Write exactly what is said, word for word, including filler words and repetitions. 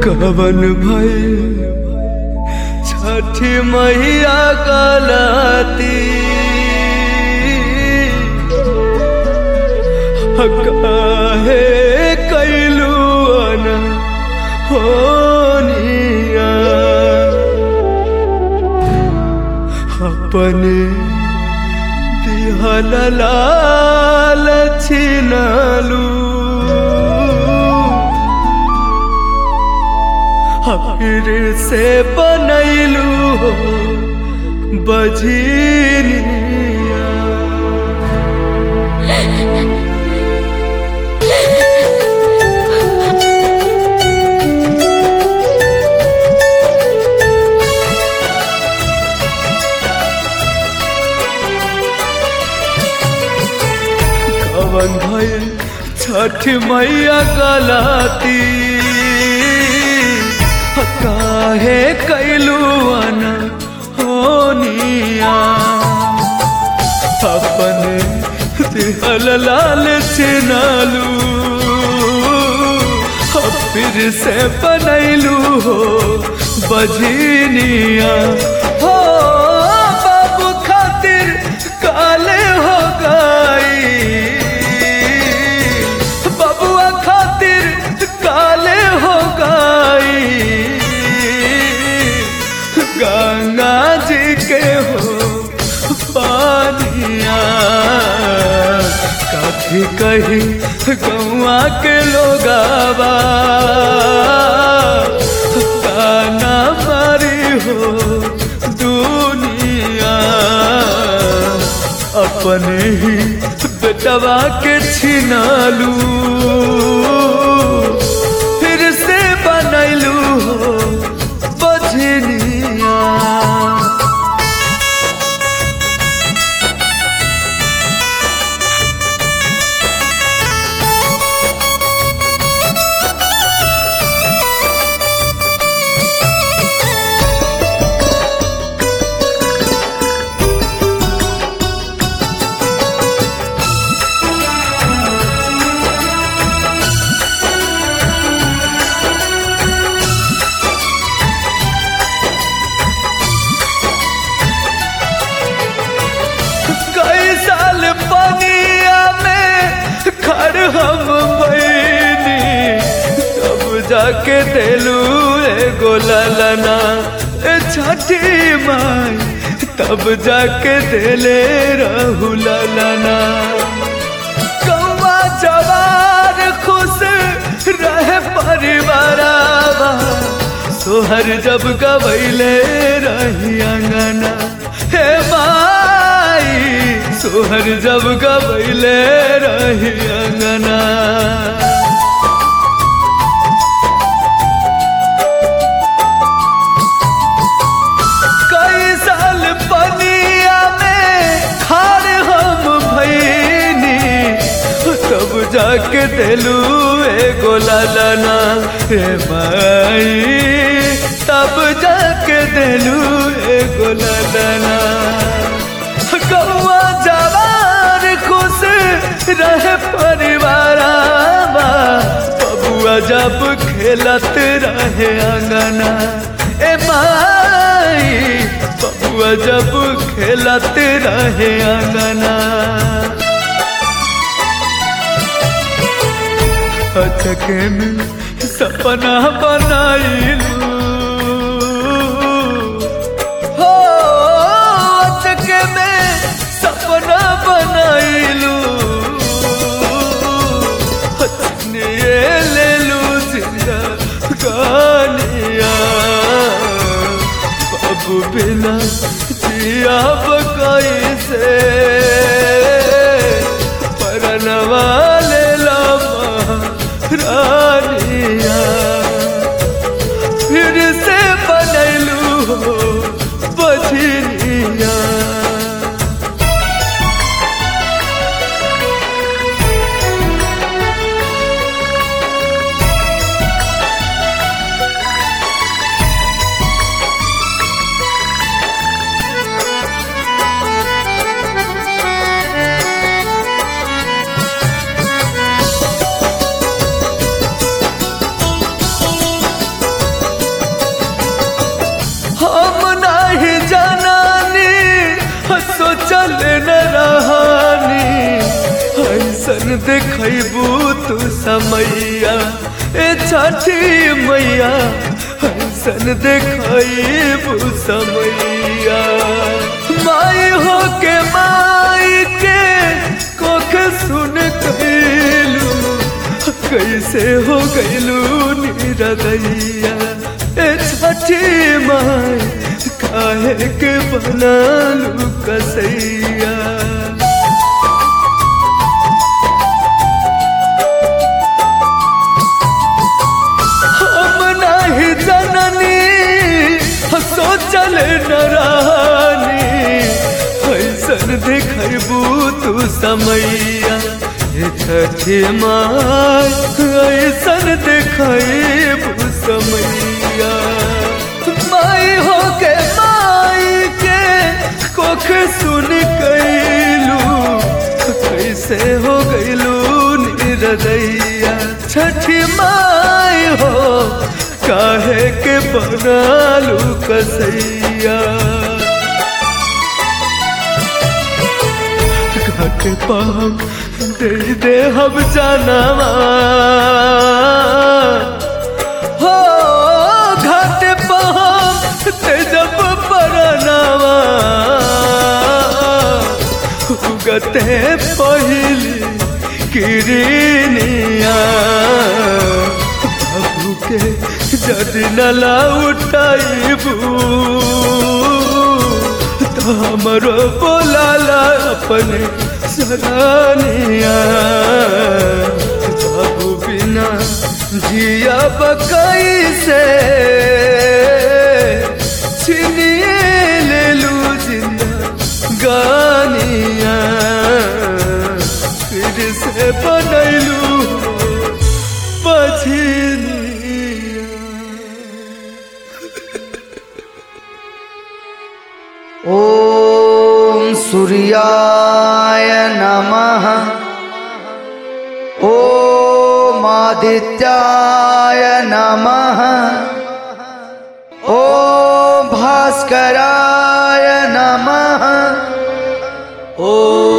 कवन भइल छठी मैया गलती काहे कैलू अना होनिया अपने दिहल लाल छिनलू फिर से बनैलू बझिनिया। कवन भइल छठ मैया गलती काहे कैलू अना होनिया अपने दिहल लाल छिनलू फिर से बनैलू हो बझिनिया। हो बाबू खातिर काले हो गई बबुआ खातिर काले हो गई गंगा जी के हो पानिया काफी कही गौआ के लोगावा ताना मारी हो दुनिया अपने ही बेटवा के छिनालू फिर से बनैलू हो बझिनिया। हम भईनी तब जाके देलू एगो ललना छठी माई तब जाके देले रहू ललना। कौवा जवार खुश रहे परिवारवा सोहर जब गवैले रही अंगना हे माई सोहर जब गवैले रही अंगना। कई साल पनिया में खार हम भईनी तब जाके देलू एगो ललना हे माई तब जाके देलू एगो ललना। कौआ जवार खुश रहे परिवारवा बबुआ जब खेलत रहे अंगना ए माई बबुआ जब खेलत रहे अंगना। अचके में सपना बनाइलू सपना बनाइलू ले लू जिंदगानिया बाबू बिना जिया कैसे परनवा ले लमा रानिया फिर से बनैलू बझिनिया। देखबू तू समैया ए छठी मैया ऐसन देखबू समैया। माई हो के माई के कोख सुन कैलू कैसे हो गैलू निरदैया ए छठी माई काहे के बनालू कसैया। सोचल नरानी ऐसन देखबू तू समैया ए छठी माई ऐसन देखबू समैया। माई हो के माई के कोख सुन कैलू कैसे हो गैलू निरदैया छठी माई हो काहे के बनालू कसैया। घाट पाम दे दे हम जानवा हो घाट पाम दे जब परनावा उगते पहिली किरनिया बाबू के जदि नला उठाइबू तो हमरो बोलाला अपने सरानिया। बाबू बिना जिया बकई से छिनिए लेलू जिंदगानिया फिर से बनैलू बझिनिया। ओम सूर्याय नमः ओम आदित्याय नमः ओम भास्कराय नमः ओम